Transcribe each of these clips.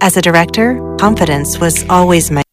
As a director, confidence was always my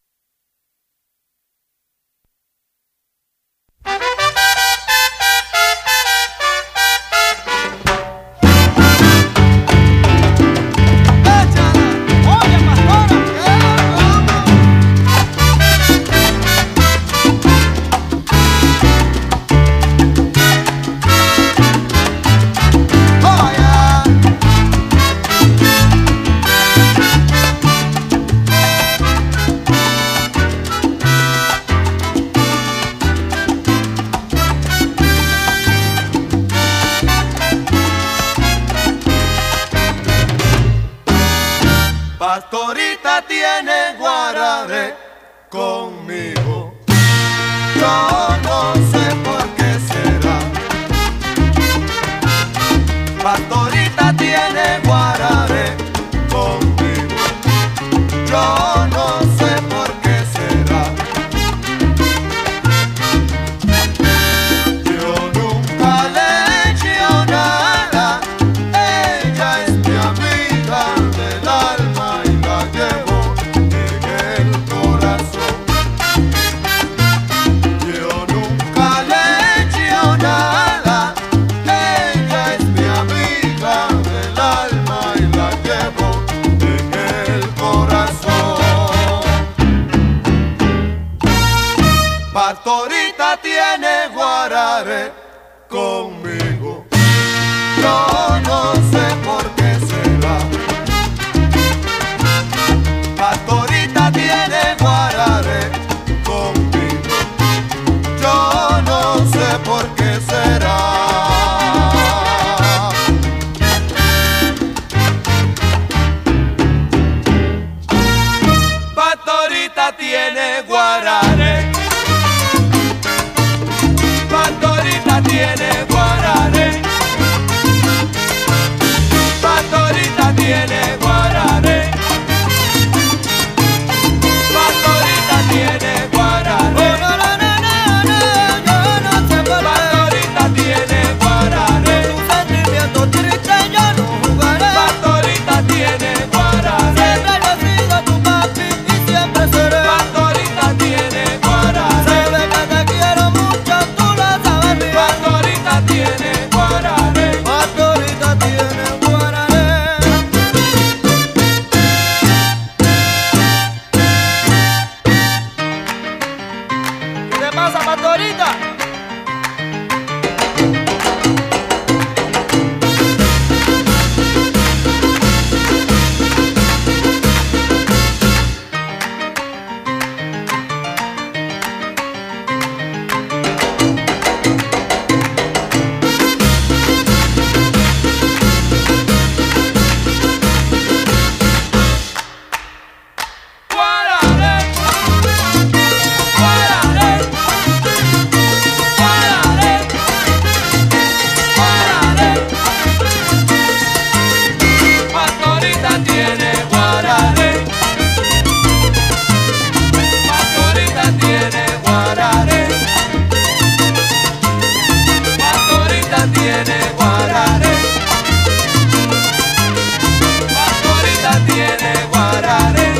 Pastorita tiene guarare conmigo. Yo no sé por qué será. Pastorita tiene guarare conmigo. Yo no sé por qué será. Yo nunca le he hecho nada. Ella es mi amiga del alma. Pastorita tiene guarare conmigo. Yo no sé por qué será. Pastorita tiene guarare conmigo. Yo no sé por qué será. Pastorita tiene guarare. Pastorita tiene guarare. Pastorita tiene guarare. Pastorita tiene guarare. Yo no sé por qué. Pastorita tiene guarare. Un sentimiento triste yo no jugaré. Pastorita tiene guarare. Siempre lo he sido tu papi y siempre seré. Pastorita tiene guarare. Sabes que te quiero mucho, tú lo sabes bien. Pastorita tiene guarare. Pastorita tiene guarare. ¿Qué te pasa, Pastorita? Guarare. Guarare. Guarare. Guarare. Pastorita tiene guarare. Pastorita tiene guarare. Pastorita tiene guarare. Pastorita tiene guarare.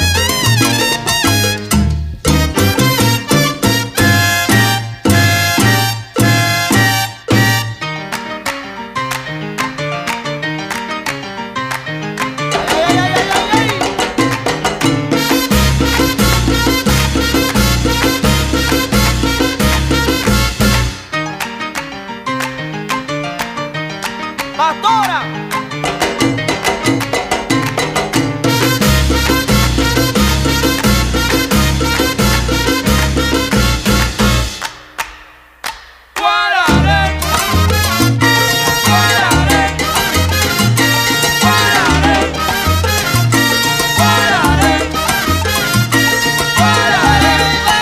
Pastora. Guarare. Guarare. Guarare. Guarare. Guarare.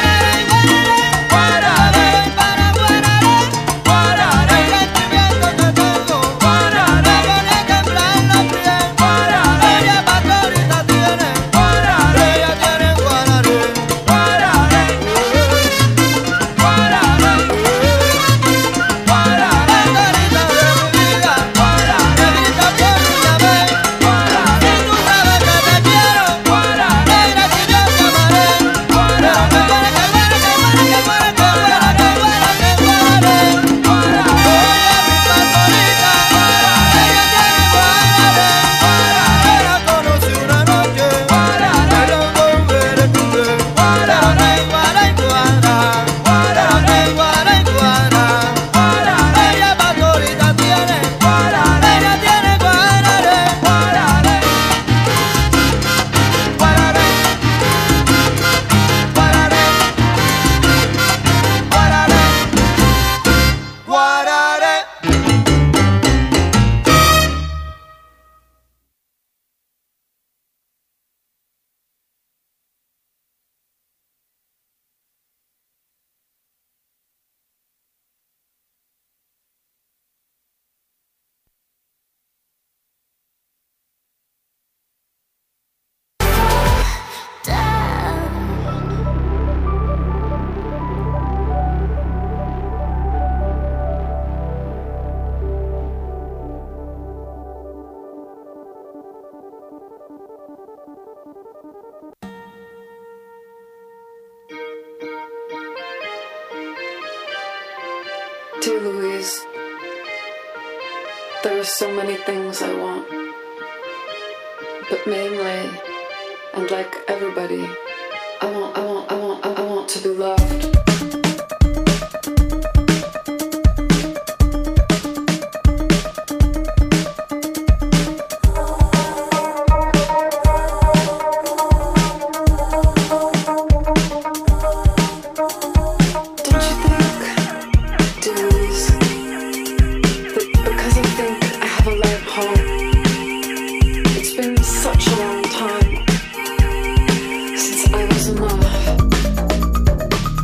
Guarare. Guarare. Guarare. Sentimiento te tengo. Guarare. There are so many things I want, but mainly, and like everybody, I want to be loved. Such a long time since I was in love.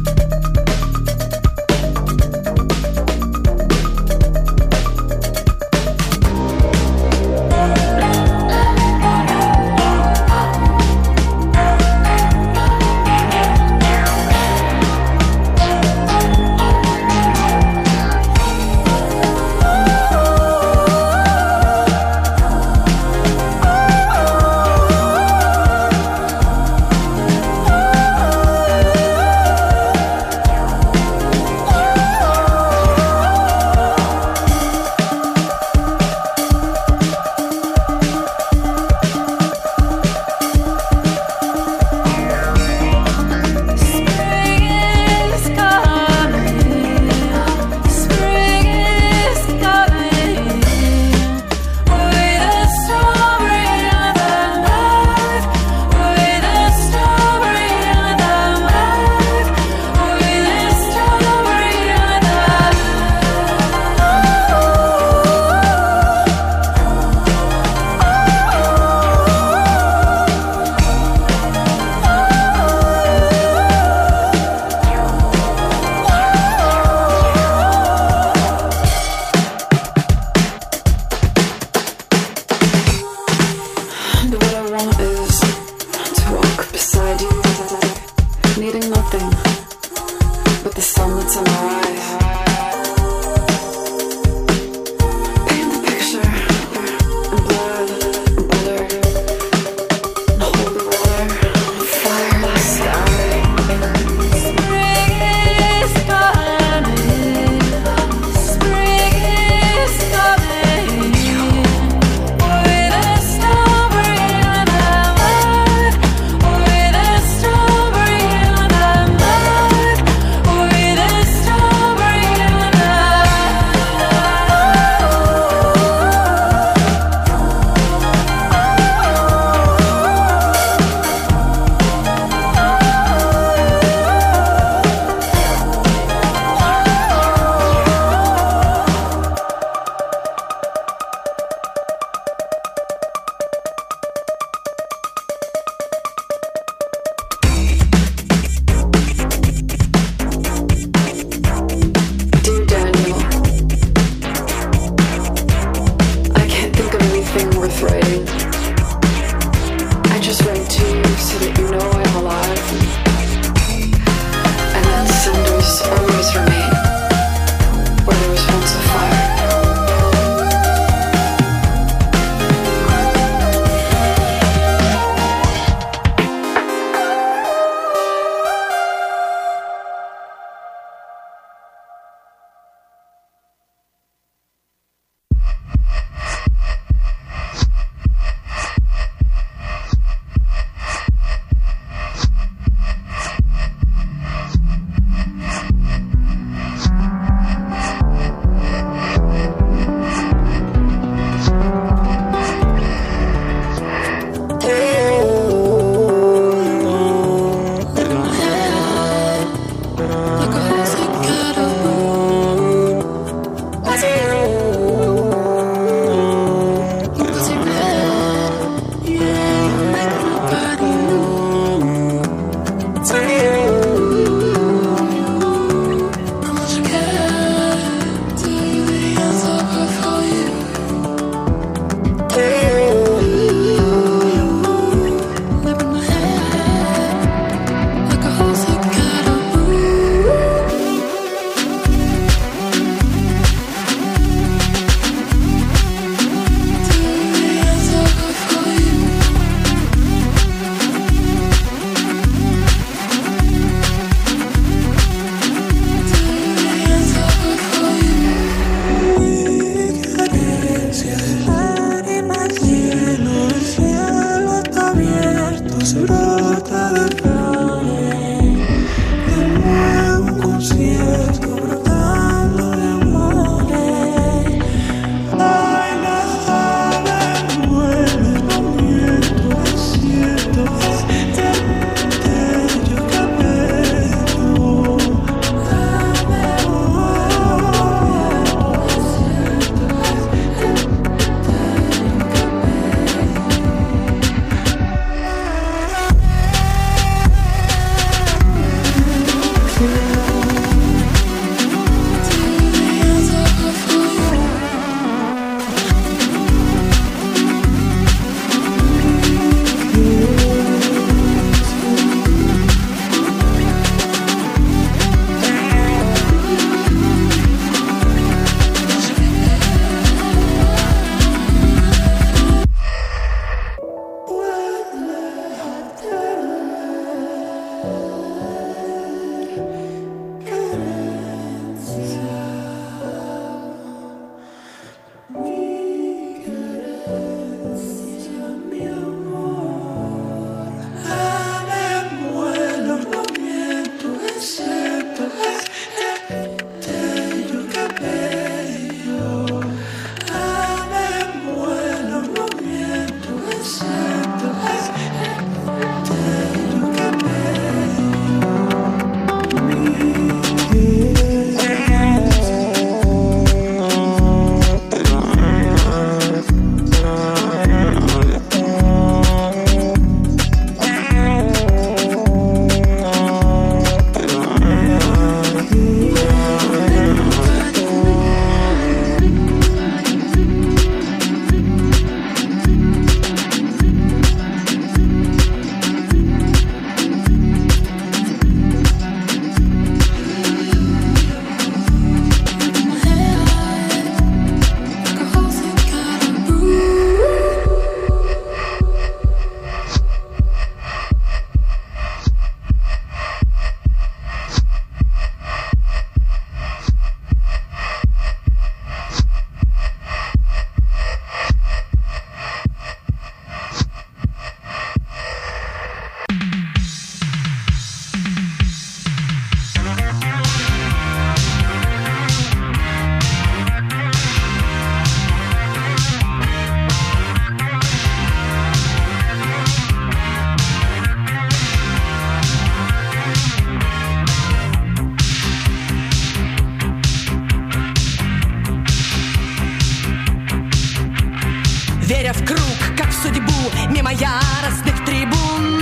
Веря в круг, как в судьбу, мимо яростных трибун.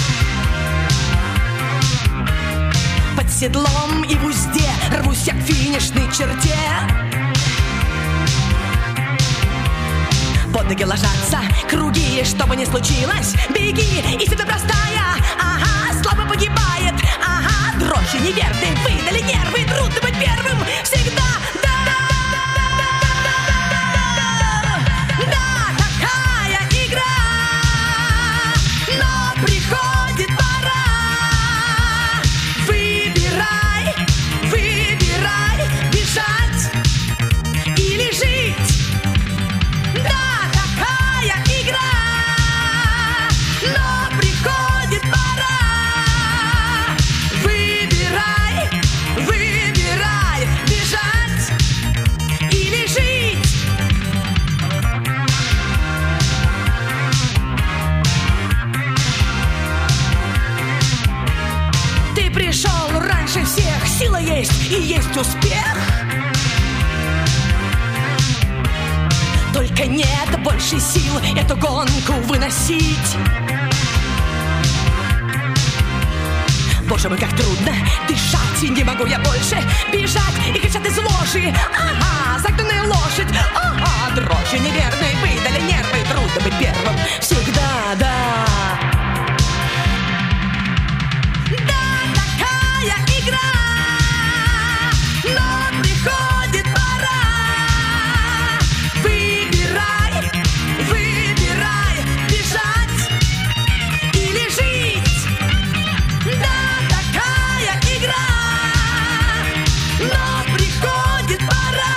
Под седлом и в узде рвусь я к финишной черте. Под ноги ложатся круги, что бы ни случилось, беги, истина простая, ага, слабо погибает, ага, дрожжи неверные, выдали нервы, трудно быть первым, всегда, да. Приходит пора. Выбирай, выбирай, бежать или жить. Да, такая игра. Но приходит пора. Выбирай, выбирай, бежать или жить. Ты пришел раньше всех, сила есть и есть успех. Только нет больше сил эту гонку выносить. Боже мой, как трудно дышать, и не могу я больше бежать. И кричат из ложи, ага, загнанная лошадь, ага, дрожжи неверные, выдали нервы, трудно быть первым, всегда, да. Игра, но приходит пора. Выбирай, выбирай, бежать или жить. Да, такая игра, но приходит пора.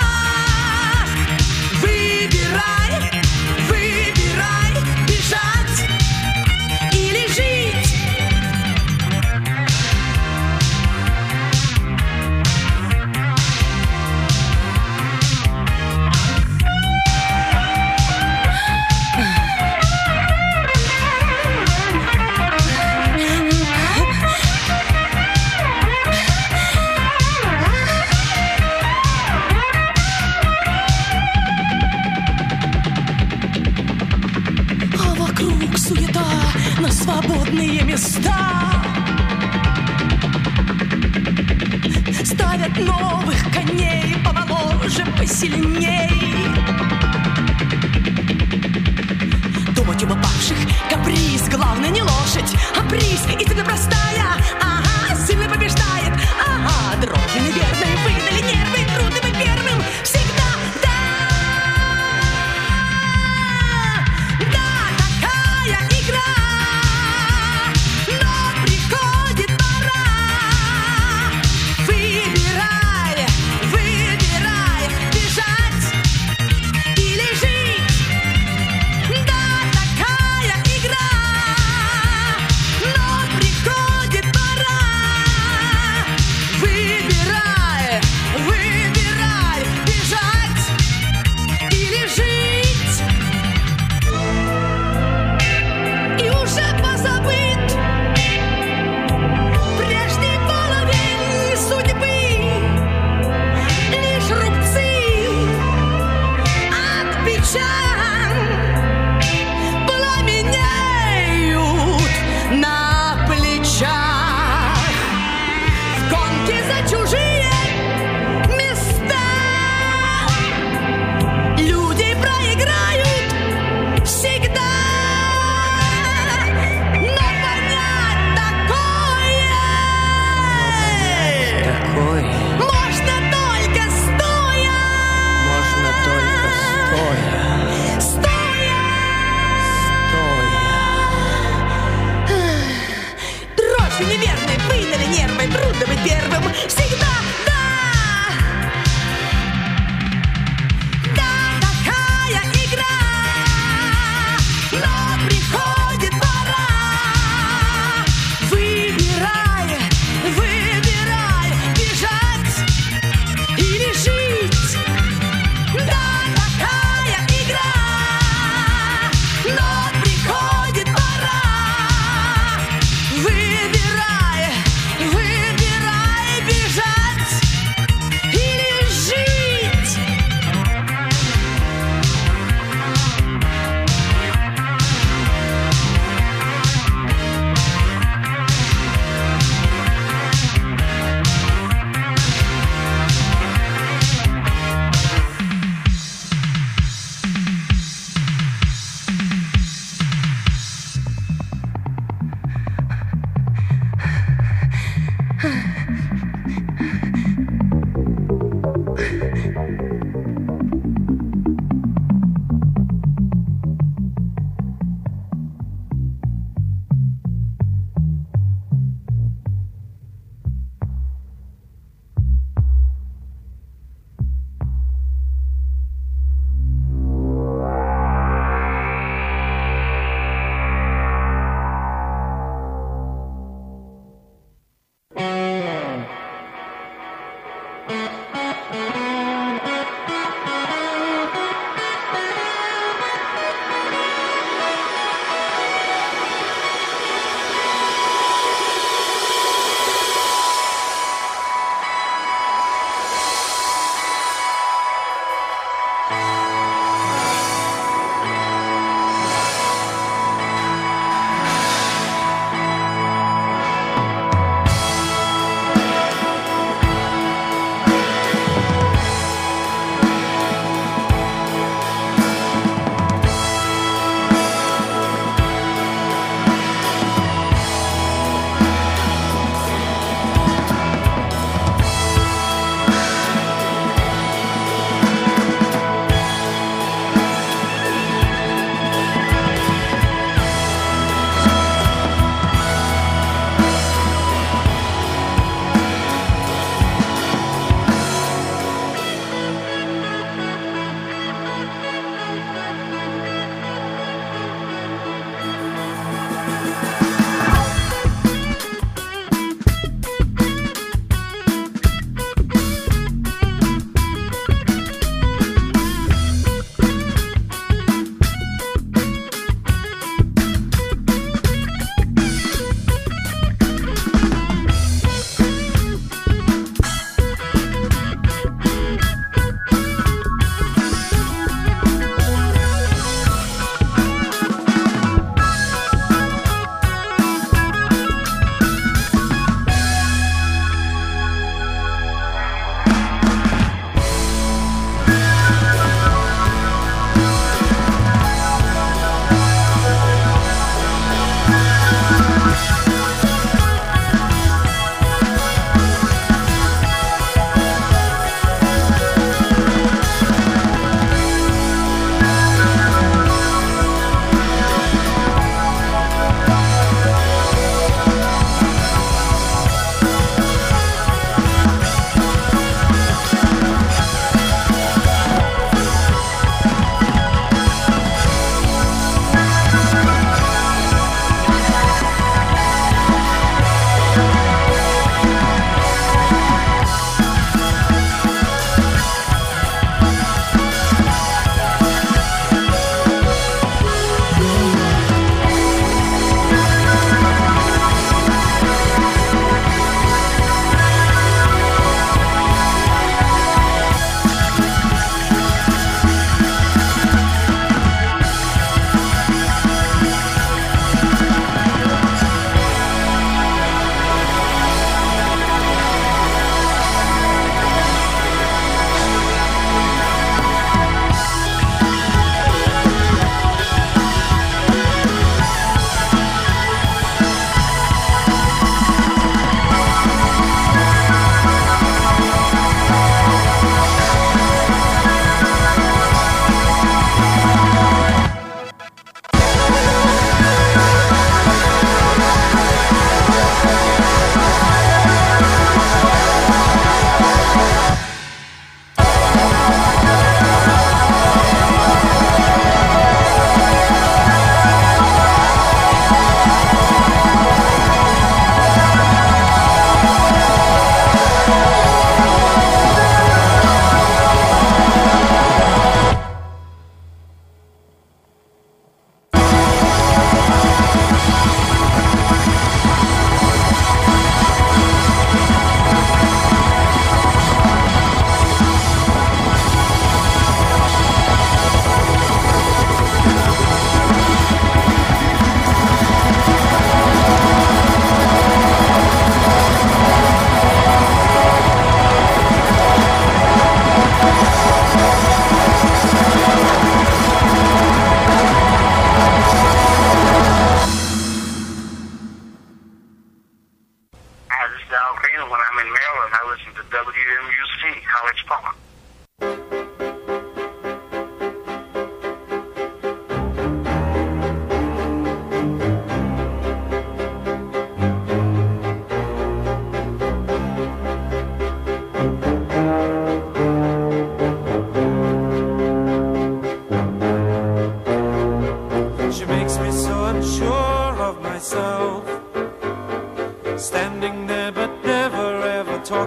Выбирай, выбирай, бежать или жить. Суета на свободные места. Ставят новых коней помоложе, посильней. Думать об упавших каприз, главное не лошадь, а приз. Истина простая, ага, сильный побеждает, ага, дрожжи неверные, выдали нервы, трудно быть первым, всегда, да. Выбирай, выбирай, бежать плечам пламенеют на плечах в гонке за чужие места. Люди проиграют всегда, но понять такое можно только стоя. Можно только стоя. Дрожью неверной выдали нервы, трудно быть первым всегда, да. Да, такая игра, но приходит пора. Выбирай, бежать или жить. Да, такая игра,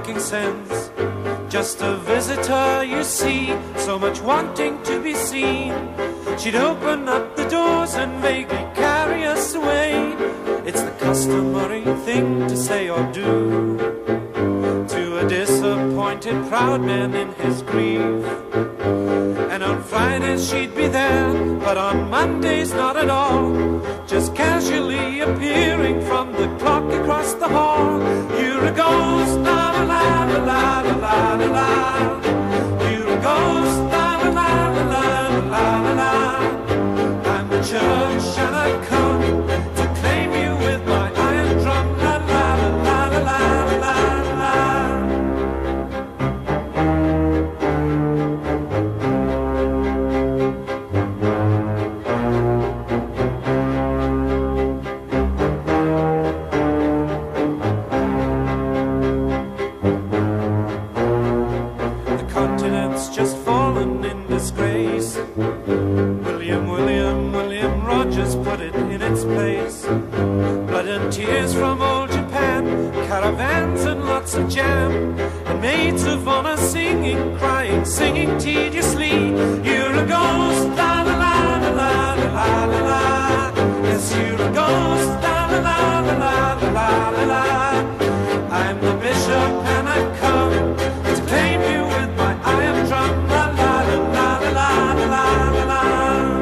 making sense. Just a visitor, you see, so much wanting to be seen. She'd open up the doors and vaguely carry us away. It's the customary thing to say or do to a disappointed proud man in his grief. And on Fridays she'd be there, but on Mondays not at all, just casually appearing from the clock across the hall. You're a ghost, la la la la la la la la. You're a ghost, la la la la la la la. I'm the church and I've come to claim you with my iron drum, la la la la la la la. Just fallen in disgrace. William Rogers put it in its place. Blood and tears from old Japan, caravans and lots of jam, and maids of honor singing, crying, singing tediously. You're a ghost, la la la la la la la la. Yes, you're a ghost, la la la la la la la la. I'm the bishop and I've come to claim you with my iron drum, la la la la la la la la.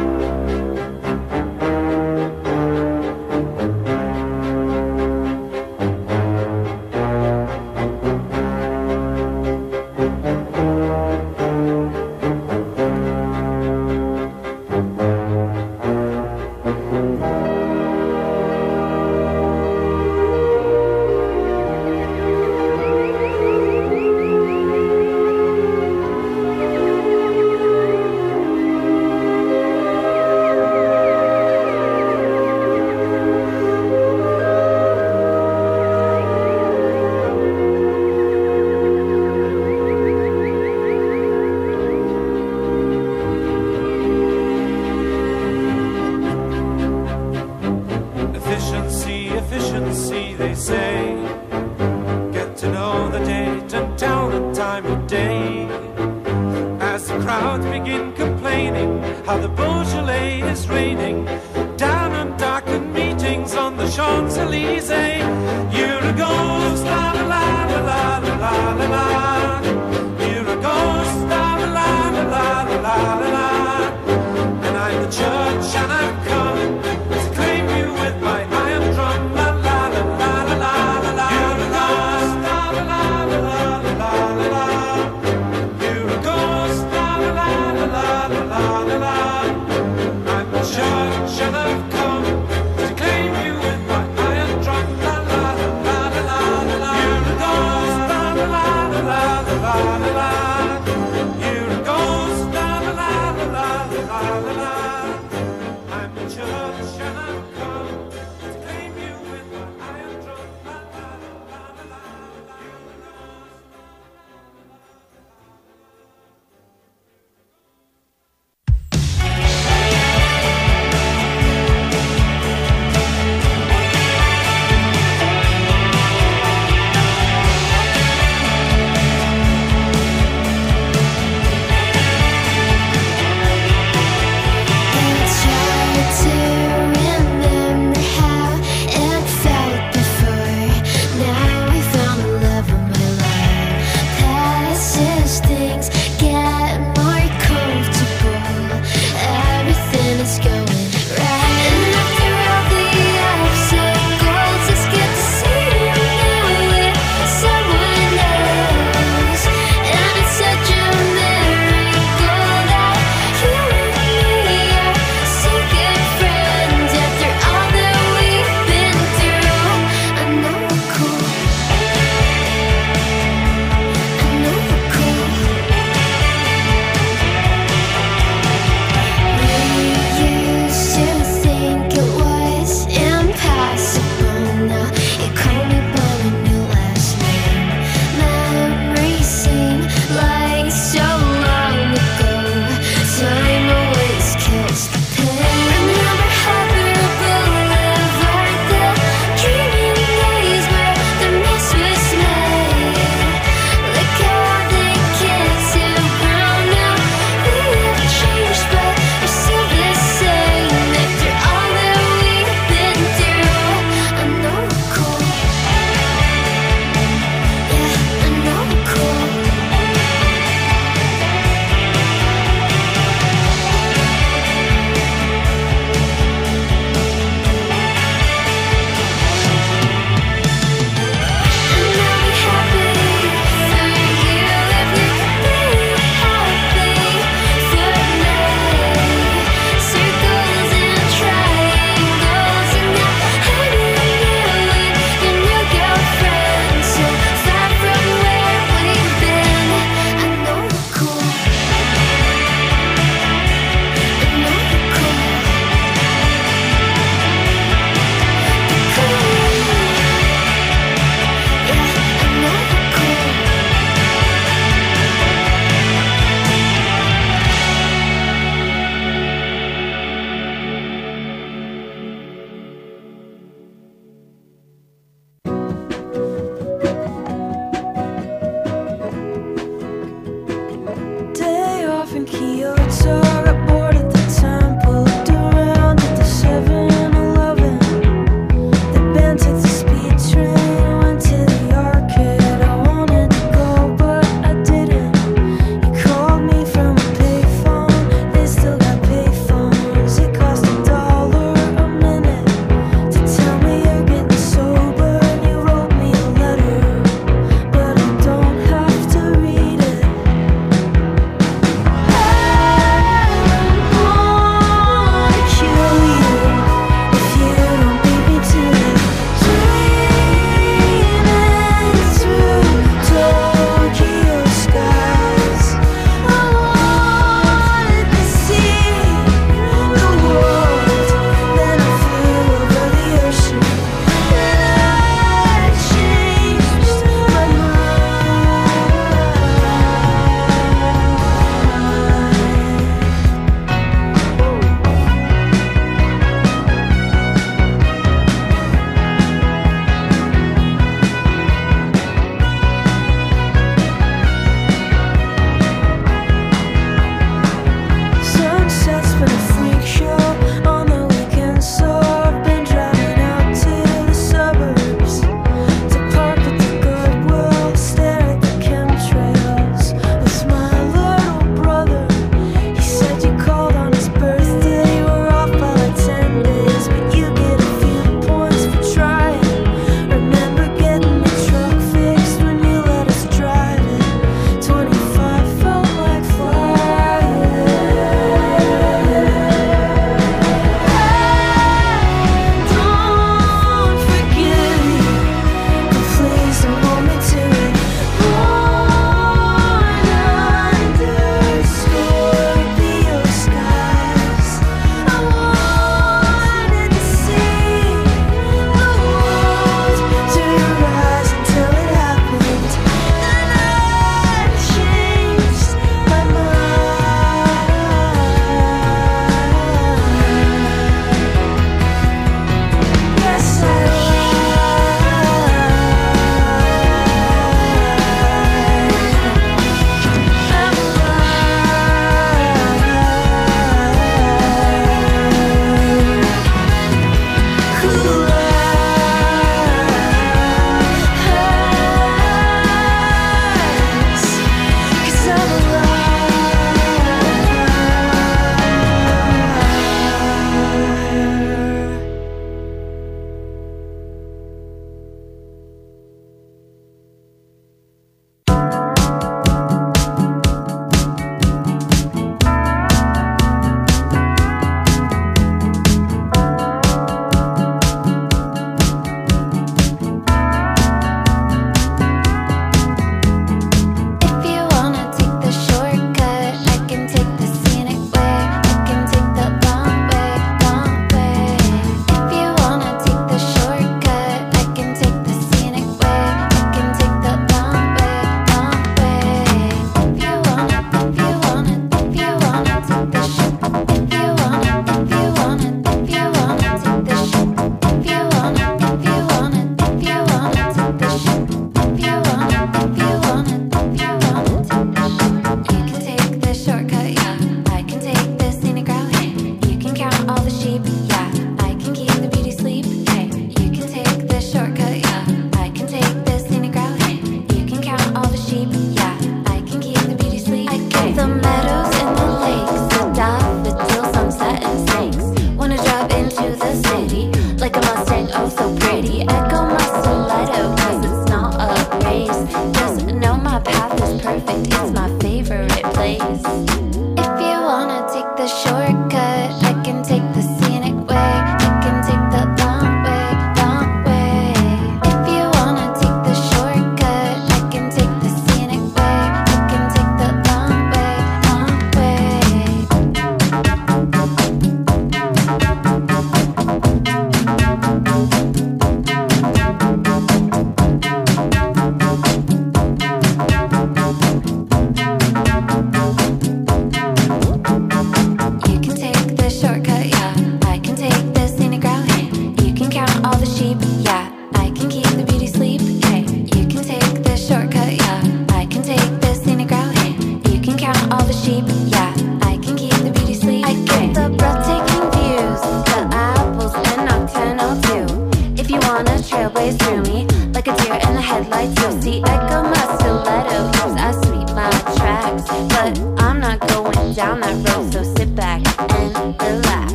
Efficiency, they say. Get to know the date and tell the time of day. As the crowds begin complaining how the Beaujolais is raining down on darkened meetings on the Champs-Élysées. You're a ghost, la la la la la la la la. You're a ghost, la la la la la la la la. And I'm the church and I've come to claim you with my iron drum, la la la la la la la. You're a ghost, la la la la la la la. You're a ghost, la la la la la la la. I'm the church and I've come to claim you with my iron drum, la la la la la la. You're a ghost, la la la la la la la. You're a ghost, la la la la la la la. I'm the church and I've come to claim you with my iron drum, la la la la la la. You're a ghost.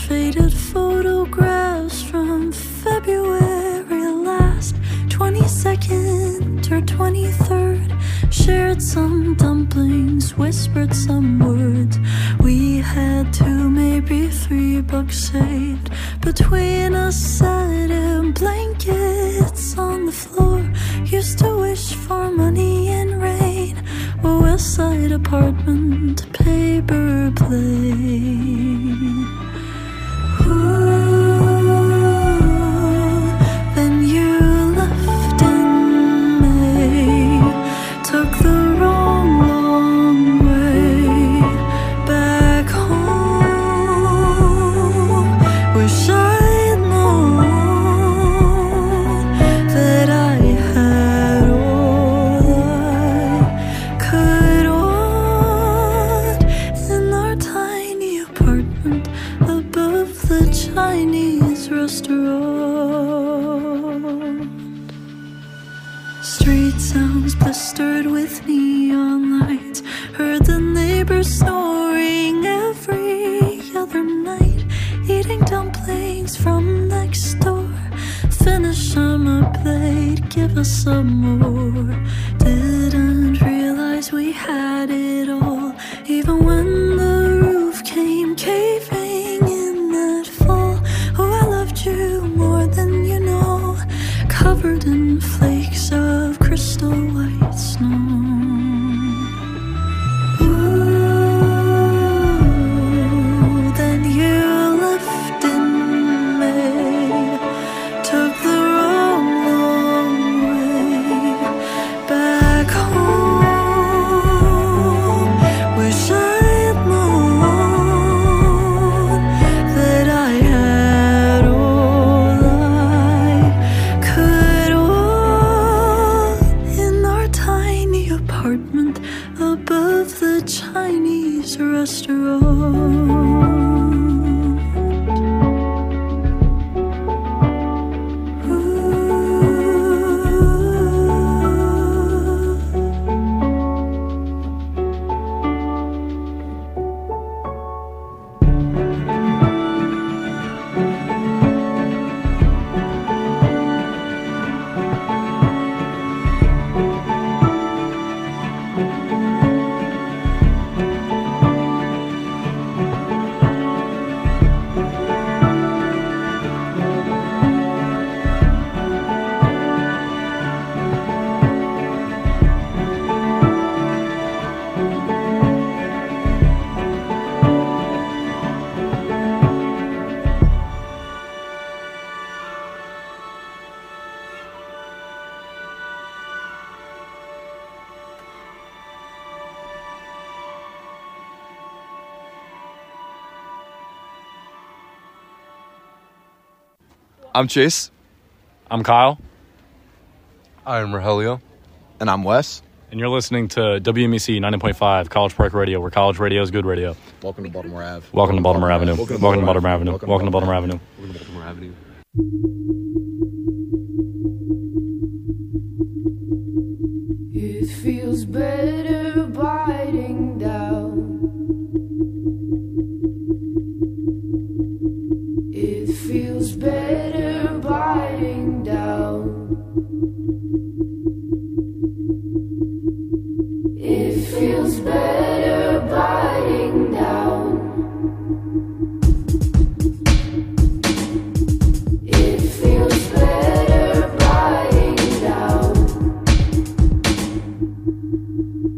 faded photographs from February last, 22nd or 23rd. Shared some dumplings, whispered some words. We had $2, maybe $3 saved between us, set and blankets on the floor. Used to wish for money and rain, a West Side apartment, paper plane. Then you left in May, took the long way back home. Wish I'd known that I had all I could want in our tiny apartment above the Chinese restaurant. Street sounds blistered with neon lights. Heard the neighbors snoring every other night. Eating dumplings from next door. Finish on a plate, give us some more. Didn't realize we had it all, even when the roof came caving in that fall. Oh, I loved you more than you know, covered in flakes of crystal white snow. Ooh, then you left in May, took the long way back home. Wish I'd known that I had all I could want in our tiny apartment above the Chinese restaurant. I'm Chase. I'm Kyle. I'm Rogelio. And I'm Wes. And you're listening to WMEC 90.5 College Park Radio, where college radio is good radio. Welcome to Baltimore Ave. Welcome to Baltimore Avenue. Welcome to Baltimore Avenue. Welcome to Baltimore Avenue. Welcome to Baltimore Avenue. It feels better biting down. It feels better biting down. It feels better biting down. It feels better biting down.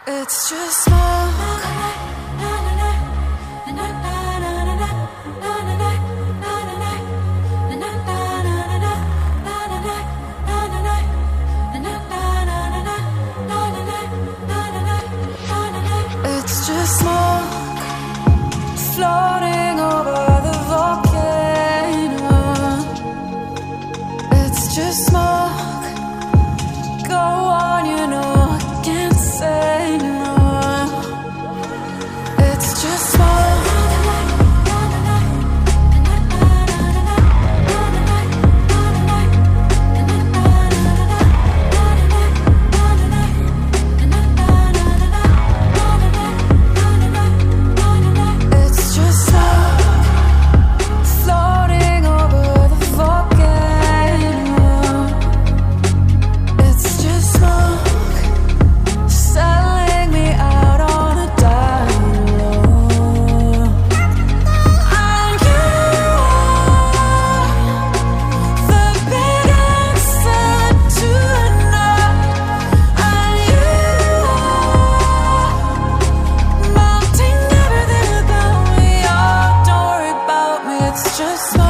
It's just smoke. It's just smoke floating over the volcano. It's just smoke. Go on, you know I can't say no. It's just smoke. It's just smoke floating over the volcano. It's just smoke selling me out on a dime low. And you are the big answer tonight. And you are melting everything about me. Oh, don't worry about me. It's just smoke.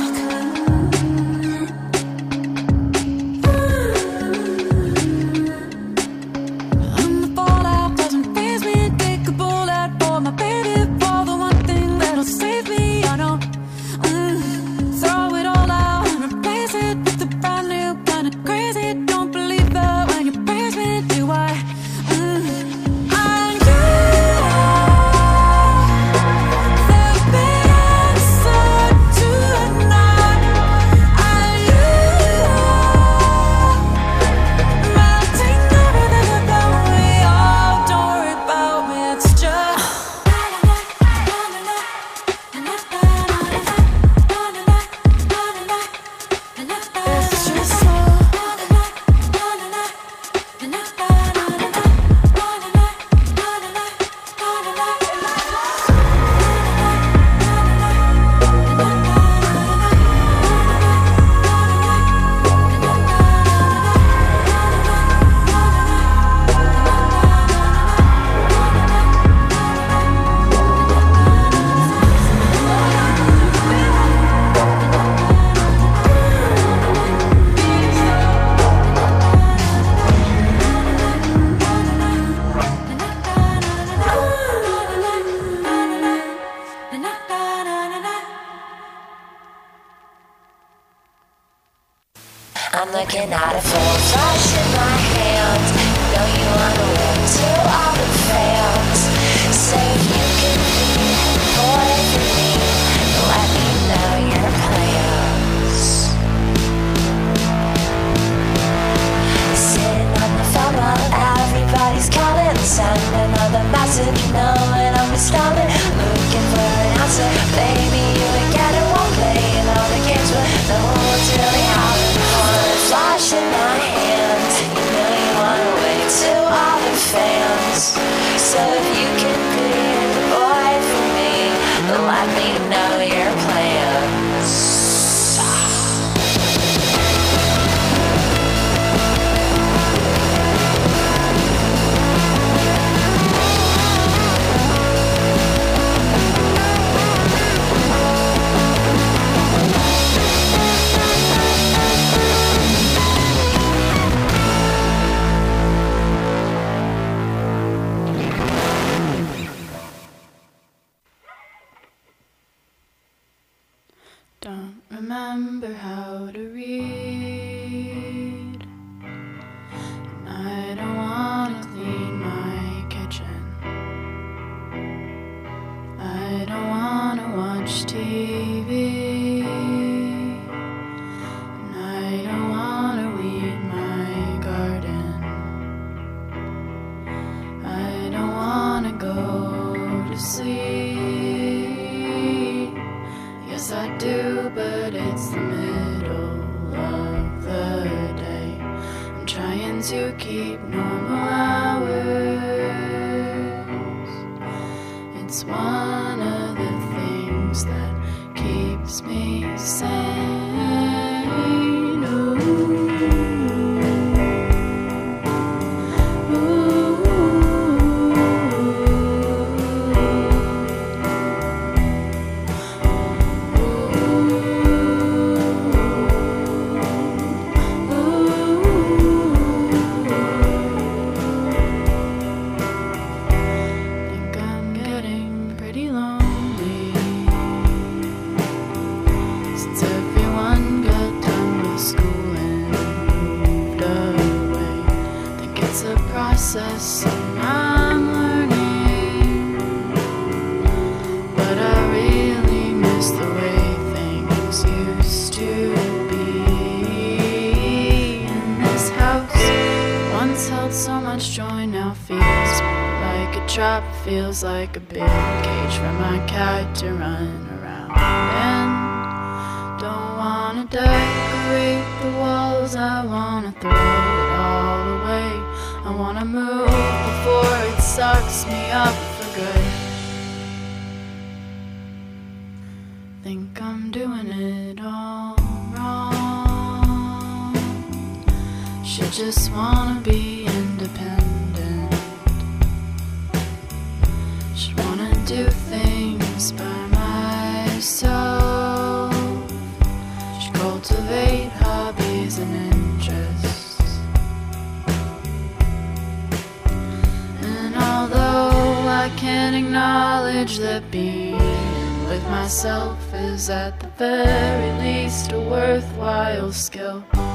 And the fallout doesn't faze me. Take a bullet for my baby, for the one thing that'll save me. I know. Throw it all out and replace it with a brand new kind of crazy. Don't believe that when you praise me, do I? And you are the big answer tonight. And you are melting everything about me. Oh, don't worry about me. It's just. It's just smoke. I'm looking at a full flash in my hand. Know you wanna win to all the fans. Say if you can be the boy for me, let me know your plans. Sitting on the phone while everybody's calling, send another message, knowing I'm responding, looking for an answer. Baby, you ain't getting one, playing all the games, but no one's really having fun. Flash in my hand, you know you wanna wait to all the fans. So if you can be the boy for me, then let me know your plans. Don't remember how to read. I don't wanna clean my kitchen. I don't wanna watch TV. And I don't wanna weed my garden. I don't wanna go to sleep. Yes, I do, but it's the middle of the day. I'm trying to keep normal hours. It's one of the things that keeps me sane. Ooh. Ooh. trap feels like a big cage for my cat to run around in. Don't wanna decorate the walls, I wanna throw it all away. I wanna move before it sucks me up for good. Think I'm doing it all wrong. Should just wanna be independent. Should wanna do things by myself. Should cultivate hobbies and interests. And although I can't acknowledge that being with myself is at the very least a worthwhile skill,